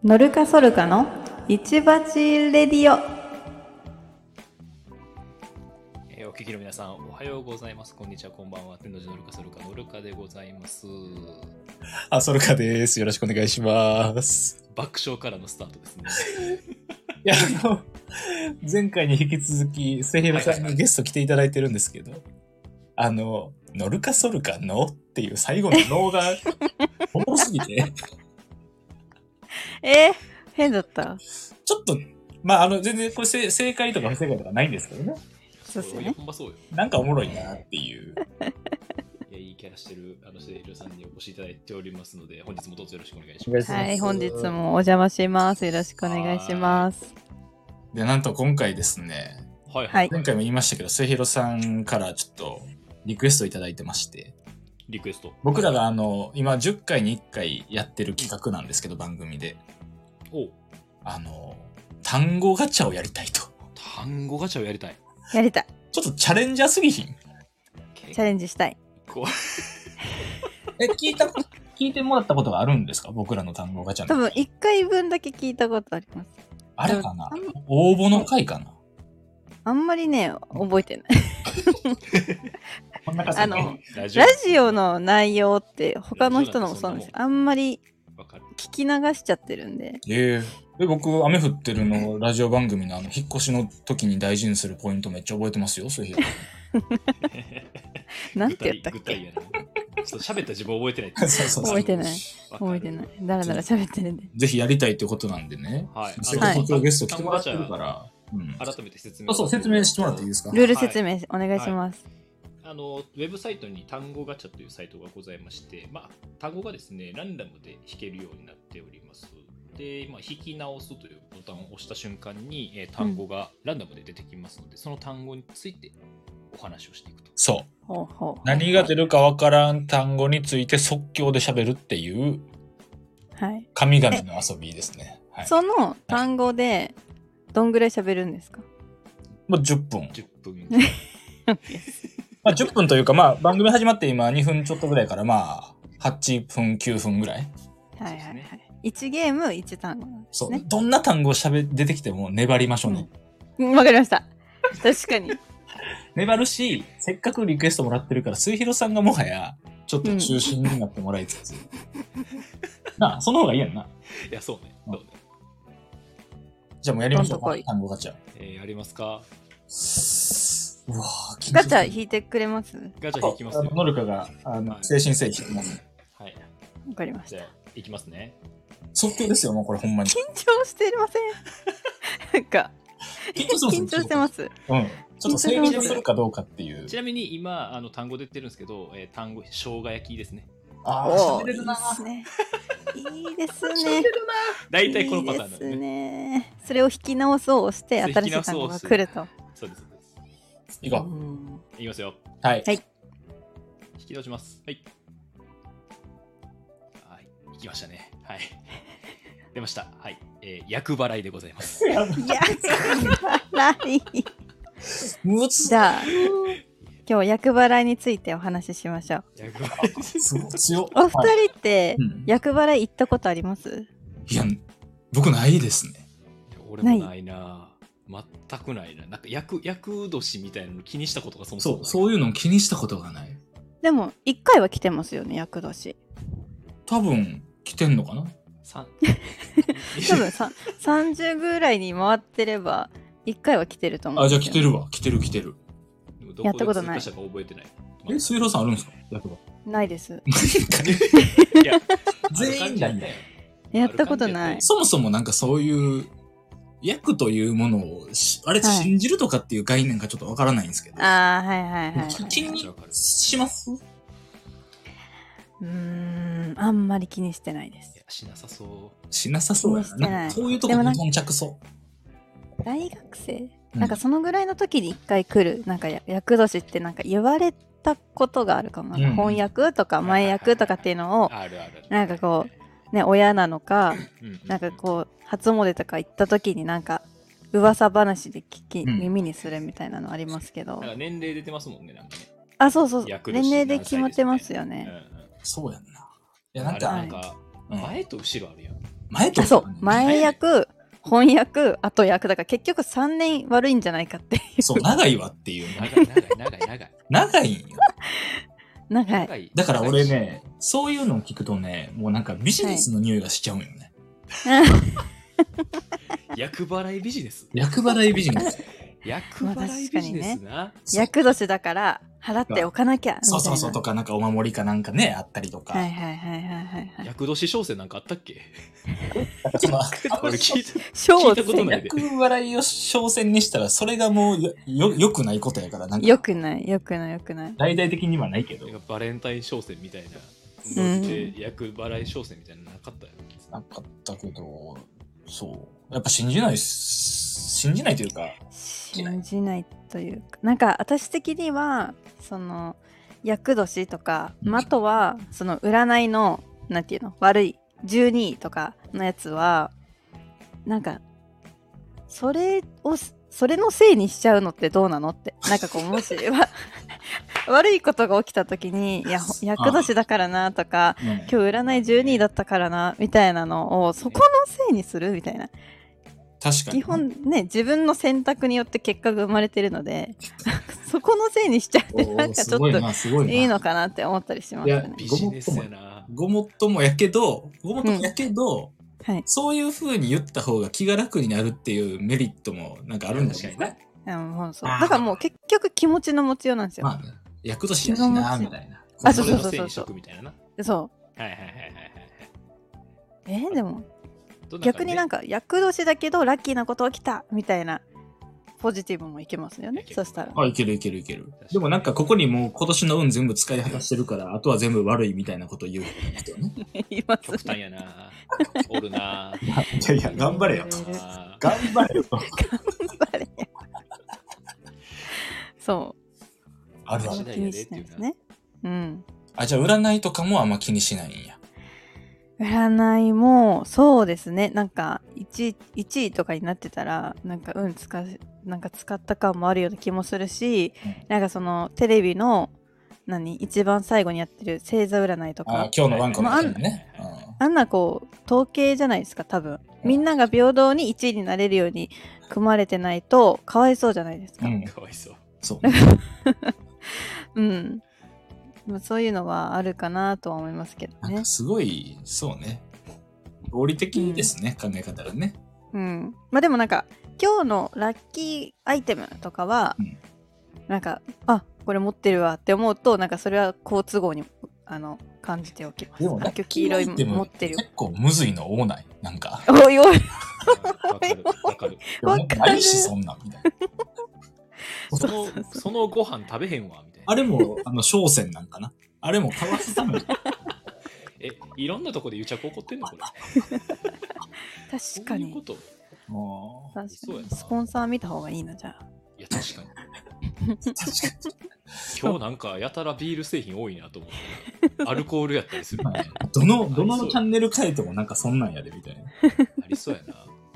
ノルカソルカの一鉢レディオ。 お聞きの皆さん、おはようございます。こんにちは、こんばんは。天の寺ノルカソルカノルカでございます。 ソルカです。よろしくお願いします。 爆笑からのスタートですね。 いや、前回に引き続き、末広さんにゲスト来ていただいてるんですけど、ノルカソルカのっていう最後の脳が、おもろすぎて。 変だった。 ちょっと、全然これ正解とか不正解とかないんですけどね。 そうですね。 ほんまそうよ。 なんかおもろいなっていう。 いいキャラしてる末広さんにお越しいただいておりますので、本日もどうぞよろしくお願いします。 はい、本日もお邪魔します。よろしくお願いします。 で、なんと今回ですね、 はい。 前回も言いましたけど、末広さんからちょっとリクエストいただいてまして、 リクエスト。 僕らが今10回に1回やってる企画なんですけど、番組で。単語ガチャをやりたいと。 単語ガチャをやりたい。 やりたい。 ちょっとチャレンジャーすぎひん？ チャレンジしたい。 聞いてもらったことがあるんですか？僕らの単語ガチャの。 多分1回分だけ聞いたことあります。 あれかな？応募の回かな？ あんまりね、覚えてない。 こんな感じ。 ラジオの内容って他の人のもそうなんですよ。あんまり聞き流しちゃってるんで。 僕、雨降ってるのラジオ番組の引っ越しの時に大事にするポイントめっちゃ覚えてますよ、そういうなんて言ったっけ？ ちょっと喋った自分覚えてない。 そう覚えてない。だらだら喋ってるんで。 ぜひやりたいってことなんでね。 はい。 せっかく今日ゲスト来てもらってるから。 改めて説明してもらっていいですか？ ルール説明お願いします。 ウェブサイトに単語ガチャというサイトがございまして、単語がですね、ランダムで弾けるようになっております。で、弾き直すというボタンを押した瞬間に、単語がランダムで出てきますので、その単語についてお話をしていくと。 そう。何が出るかわからん単語について即興で喋るっていう、神々の遊びですね。 その単語でどんぐらい喋るんですか？ もう10分。 10分。 10分というか、番組始まって今2分ちょっとぐらいから、8分、9分ぐらい。 1ゲーム1単語なんですね。 そう。どんな単語出てきても粘りましょうね。 わかりました。確かに。 粘るし、せっかくリクエストもらってるから、末広さんがもはや、ちょっと中心になってもらいつつ。その方がいいやんな。 いや、そうね。 じゃあもうやりましょうか、単語ガチャ。 やりますか。 うわガチャ引いてくれます？ ガチャ引きますよ。 ノルカが、精神誠意引きます。 はい。わかりました。 じゃあ、いきますね。 即興ですよ、もうこれほんまに。 緊張してません？緊張してます。 ちょっと制限するかどうかっていう。 ちなみに今、単語出てるんですけど、単語、生姜焼きですね。 喋れるな。 いいですね。 大体このパターンなんですね。それを引き直そうして、新しい単語が来ると。 そうです。 いこう。いきますよ。 はい。 引き直します。はい。いきましたね。はい。出ました。はい。厄払いでございます。 厄払い。じゃあ、今日厄払いについてお話ししましょう。お二人って厄払い行ったことあります？ いや、僕ないですね。 俺もないな。全くないな。なんか厄年みたいなの気にしたことがそもそもない。 そういうの気にしたことがない。 でも1回は来てますよね、厄年。 多分来てんのかな？ 多分30ぐらいに回ってれば1回は来てると思う。 じゃあ来てるわ。来てる。 やったことない。 覚えてない。 末広さんあるんですか？役場。 ないです。 いや、全員ないんだよ。 やったことない。 そもそもなんかそういう役というものをあれ信じるとかっていう概念がちょっとわからないんですけど。気にします？ あんまり気にしてないです。 しなさそう。 しなさそうやな。そういうとこに頓着そう。 大学生なんかそのぐらいの時に一回来るなんか厄年ってなんか言われたことがあるかも、翻訳とか前役とかっていうのをなんかこうね親なのかなんかこう初詣とか行った時になんか噂話で耳にするみたいなのありますけど、 なんか年齢出てますもんね。なんかね。 そう年齢で決まってますよね。 そうやんな。いやなんか前と後ろあるやん。 前とそう前役翻訳後役だから結局3年悪いんじゃないかっていう。 そう長いわっていうね。長いんよ。 長い。 だから俺ね、そういうのを聞くとね、もうなんかビジネスの匂いがしちゃうんよね。 厄払いビジネス。 厄払いビジネス。 厄払いビジネスな。 厄年だから払っておかなきゃ。 そうそうそうとか、なんかお守りかなんかね、あったりとか。 はいはいはいはいはい。 厄年商戦なんかあったっけ？ これ聞いたことないで。 厄払いを商戦にしたら、それがもう良くないことやから、なんか。 良くない。 大々的にはないけど。 バレンタイン商戦みたいな。厄払い商戦みたいなのなかったよ。 なかったけど、そう。やっぱ信じないというか。 信じないというか。なんか私的には、その、厄年とか、あとは、その占いの、なんていうの、悪い、12とかのやつは、なんか、それのせいにしちゃうのってどうなのって。なんかこう、もし悪いことが起きた時に、いや、厄年だからなとか、今日占い12だったからな、みたいなのを、そこのせいにするみたいな。 確かに。 基本ね、自分の選択によって結果が生まれてるので、そこのせいにしちゃうって、なんかちょっといいのかなって思ったりしますね。 ビジネスやな。 ごもっともやけど、 はい、 そういう風に言った方が気が楽になるっていうメリットもなんかあるんですよね。 そうだからもう結局気持ちの持ちようなんですよ。 まあね、厄年やしなみたいな。 そう。そう。 はい。 でも逆になんか厄年だけどラッキーなこと起きたみたいなポジティブもいけますよね。そしたら。 いける。でもなんかここにもう今年の運全部使い果たしてるから、あとは全部悪いみたいなことを言うんですよね。 言いますね。 極端やな。おるな。 いや、頑張れよ。頑張れよ。 そう。 ある気にしないですね。うん。 じゃあ占いとかもあんま気にしないんや。 占いもそうですね。なんか1位とかになってたらなんかなんか使った感もあるような気もするし、なんかそのテレビの一番最後にやってる星座占いとか、 今日のワンコのやつね。 あんなこう統計じゃないですか多分。みんなが平等に1位になれるように組まれてないとかわいそうじゃないですか。 かわいそう。 そう。 うん。そういうのはあるかなとは思いますけどね。 なんかすごい、そうね。合理的ですね、考え方がね。 うん。まあでもなんか、今日のラッキーアイテムとかは、なんか、これ持ってるわって思うと、なんかそれは好都合に感じておきます。 でも今日黄色い持ってるよ。 結構むずいの多ないなんか。 おいおい。 わかる。 ないし、そんなんみたいな。 そのご飯食べへんわみたいな。 あれも商戦なんかな。あれもかわすために。 いろんなとこで癒着起こってんのこれ。 確かに。 そういうこと。 確かに。スポンサー見た方がいいなじゃあ。 いや確かに。今日なんかやたらビール製品多いなと思って。アルコールやったりするみたいな。 どのチャンネル変えてもなんかそんなんやでみたいな。 ありそうやな。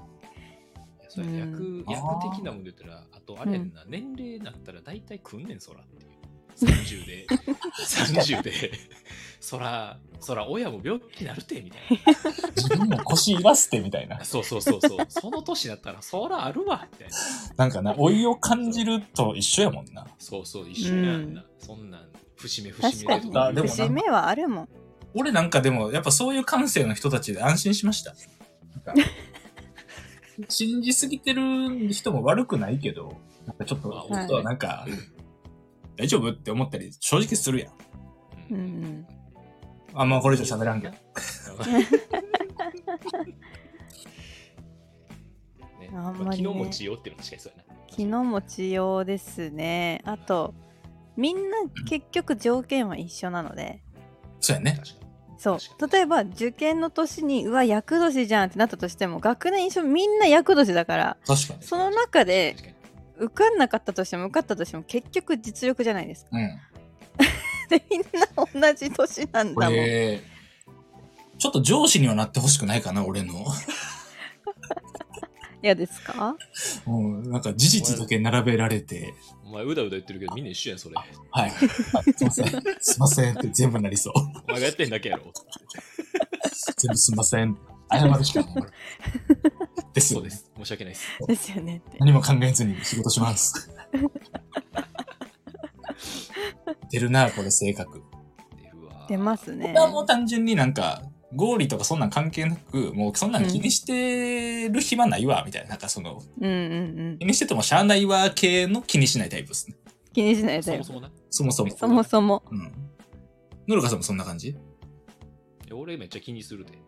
役的なもんで言ったら、あとあれやんな、年齢になったら大体来んねんそらっていう。30でそら親も病気になるてみたいな。 自分も腰いらすてみたいな。 そうその年だったらそらあるわみたいな。 なんかな、老いを感じると一緒やもんな。 そう一緒やんな。そんなん節目でとか。節目はあるもん。 俺なんかでもやっぱそういう感性の人たちで安心しました。信じすぎてる人も悪くないけど、なんかちょっとなんか、大丈夫って思ったり正直するやん。あんまこれ以上喋らんけど。 気の持ちようっていうの確かにそうやな。 気の持ちようですね。あとみんな結局条件は一緒なので。 そうやね。 そう例えば受験の年に厄年じゃんってなったとしても学年一緒みんな厄年だから、 確かにその中で受かんなかったとしても受かったとしても結局実力じゃないですか。でみんな同じ年なんだもん。 ちょっと上司にはなってほしくないかな俺の。 嫌ですか？ なんか事実だけ並べられて。 お前うだうだ言ってるけどみんな一緒やんそれ。 はい。すいませんって全部なりそう。 お前がやってんだけやろ。 全部すいません。 謝るしかない。ですよね。 そうです。申し訳ないです。 ですよねって。 何も考えずに仕事します。出るな、これ性格。 出ますね。 これはもう単純になんか、合理とかそんなん関係なく、もうそんなん気にしてる暇ないわ、みたいな。なんかその、気にしててもしゃあないわ系の気にしないタイプですね。 気にしないタイプ。 そもそもね。 そもそも。 そもそも。 うん。のるかさんもそんな感じ？ 俺めっちゃ気にするで。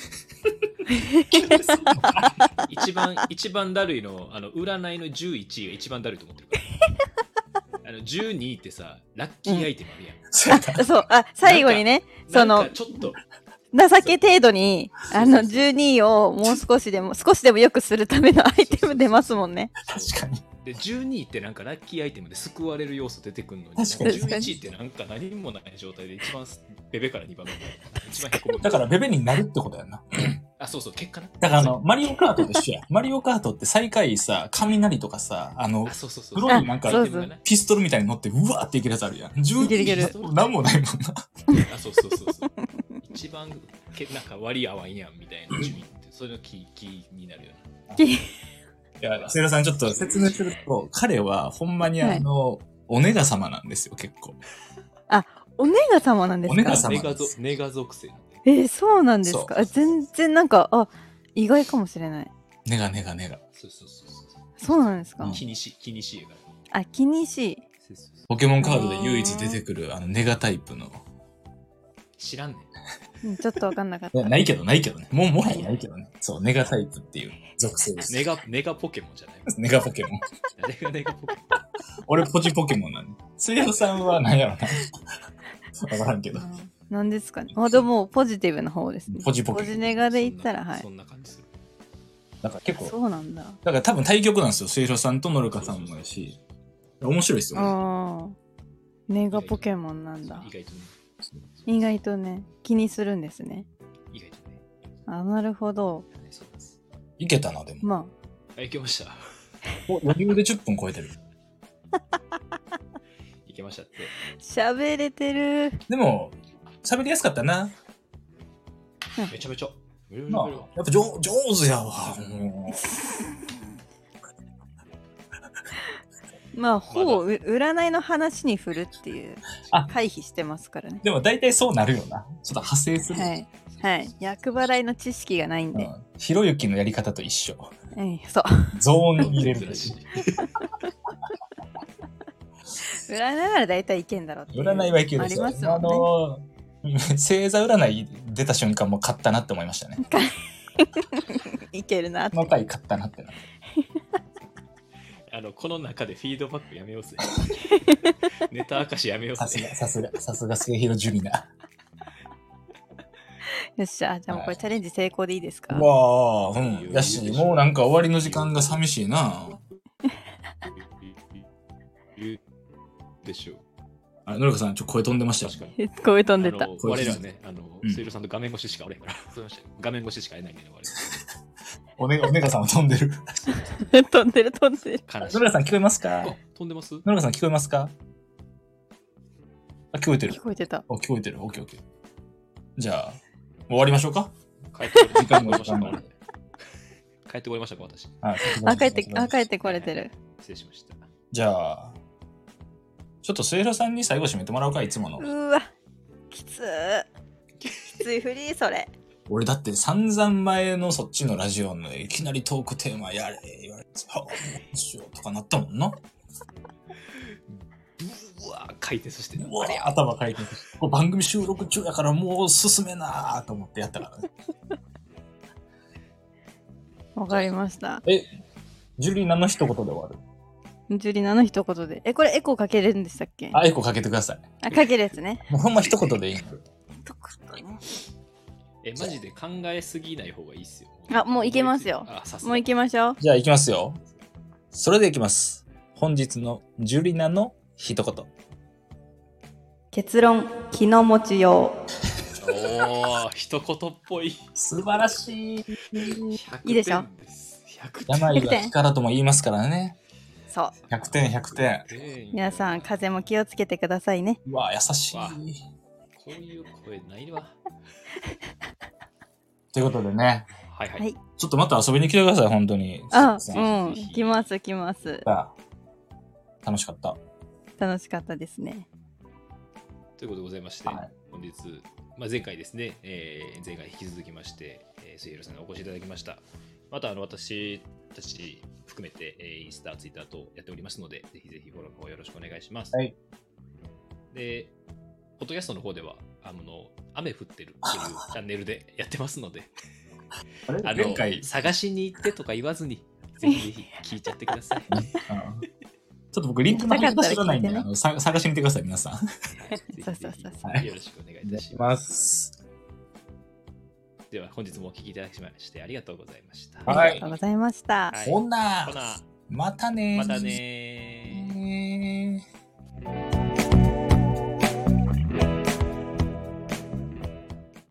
一番だるいの、占いの11位が一番だるいと思ってるから。12位ってさ、ラッキーアイテムあるやん。 そう、最後にね、その、 ちょっと、 情け程度に、12位をもう少しでも良くするためのアイテム出ますもんね。 確かに。 で、12位ってなんかラッキーアイテムで救われる要素出てくるのに、 確かに 11位ってなんか何もない状態で一番ベベから2番目。一番へこむ。 だからベベになるってことやんな。 そうそう、結果な。 だからマリオカートと一緒や。マリオカートって最下位さ、雷とかさ、 そうそうそう。 黒いなんかそうそうピストルみたいに乗ってうわーっていけるやつあるやん。12 いけるいけるなんもないもんな。 そうそうそうそう。一番なんか割り合わんやんみたいな順位って、それの気になるよね。 いや、セイラさんちょっと説明すると、彼はほんまにおネガ様なんですよ、結構。 おネガ様なんですか？ おネガ様ネガ属性。 そうなんですか？全然なんか、意外かもしれない。 ネガ。 そう。 そうなんですか？ 気にしい気にしい。 ポケモンカードで唯一出てくるネガタイプの。 知らんねん。ちょっとわかんなかった。 ないけどね。もはやないけどね。そう、ネガタイプっていう属性です。 ネガポケモンじゃない。 ネガポケモン。 誰がネガポケモン？ 俺ポジポケモンなんで。水曜さんは何やろな。わからんけど。 なんですかね。でもポジティブな方ですね。 ポジポケモン。 ポジネガで言ったら、はい。 そんな感じする。 なんか結構。 そうなんだ。 だから多分対局なんですよ。水曜さんとノルカさんもやし。面白いですよね。 ネガポケモンなんだ。 意外とね。 意外とね、気にするんですね。 意外とね。 なるほど。 いけたな、でも。 まあ。いけました。 余裕で10分超えてる。 いけましたって。 喋れてる。 でも、喋りやすかったな。 めちゃめちゃ。 やっぱ上手やわ。 ほぼ占いの話に振るっていう回避してますからね。 でも大体そうなるよな。ちょっと派生する。 はい。厄払いの知識がないんで。 ひろゆきのやり方と一緒。 そう。 ゾーンに入れる。 占いなら大体いけんだろうっていう。 占いはいける。ありますよね。星座占い出た瞬間もう勝ったなって思いましたね。 いけるなって。 この回勝ったなってな。 この中でフィードバックやめようぜ。ネタ明かしやめようぜ。 さすが末広ジュリナ。 よっしゃ、じゃあもうこれチャレンジ成功でいいですか？ やし、もうなんか終わりの時間が寂しいな。 でしょう。 のりかさん、声飛んでましたよ。 確かに。声飛んでた。 我らはね、セイロさんと画面越ししかおれんから。画面越ししか会えないんだよ、 おねがさんは飛んでる。 飛んでる。 のりかさん聞こえますか？ 飛んでます？ のりかさん聞こえますか？聞こえてる。 聞こえてた。 聞こえてる。オッケー。じゃあ、終わりましょうか？ 帰ってこれましたか？帰ってこれましたか、私。 帰ってこれてる。 失礼しました。 じゃあ、ちょっと末広さんに最後締めてもらおうか、いつもの。 うわ、きついフリー、それ。 俺だって散々前のそっちのラジオのいきなりトークテーマやれ、言われて、しようとかなったもんな。 うわー、回転させてる。 頭回転させて。これ番組収録中やからもう進めなーと思ってやったからね。 わかりました。 ジュリナの一言で終わる。 ジュリナの一言で。これエコーかけるんでしたっけ？ エコーかけてください。 かけるやつね。 もうほんま一言でいいの。 マジで考えすぎない方がいいっすよ。 もういけますよ。もういきましょう。 じゃあいきますよ。それでいきます。本日のジュリナの一言。 結論、気の持ちよう。一言っぽい。 素晴らしい。 いいでしょ？ 病は気からとも言いますからね。 そう。 100点、100点。 皆さん、風邪も気をつけてくださいね。 うわ、優しい。 こういう声ないわ。 ということでね。 はいはい。 はい。 ちょっとまた遊びに来てください、本当に。 あ、うん。来ます来ます。 楽しかった。 楽しかったですね。 ということでございまして、はい、本日、前回ですね、前回引き続きまして、末広さんにお越しいただきました。また私たち含めて、インスタ、ツイッターとやっておりますので、ぜひぜひフォローの方よろしくお願いします。 はい。 で、ポッドキャストの方では、雨降ってるというチャンネルでやってますので、前回探しに行ってとか言わずに、ぜひぜひ聞いちゃってください。 ちょっと僕リンクの貼り方知らないんで、探しに行ってください、皆さん。 よろしくお願いいたします。では本日もお聞きいただきましてありがとうございました。 ありがとうございました。 ほなまたね。 またね。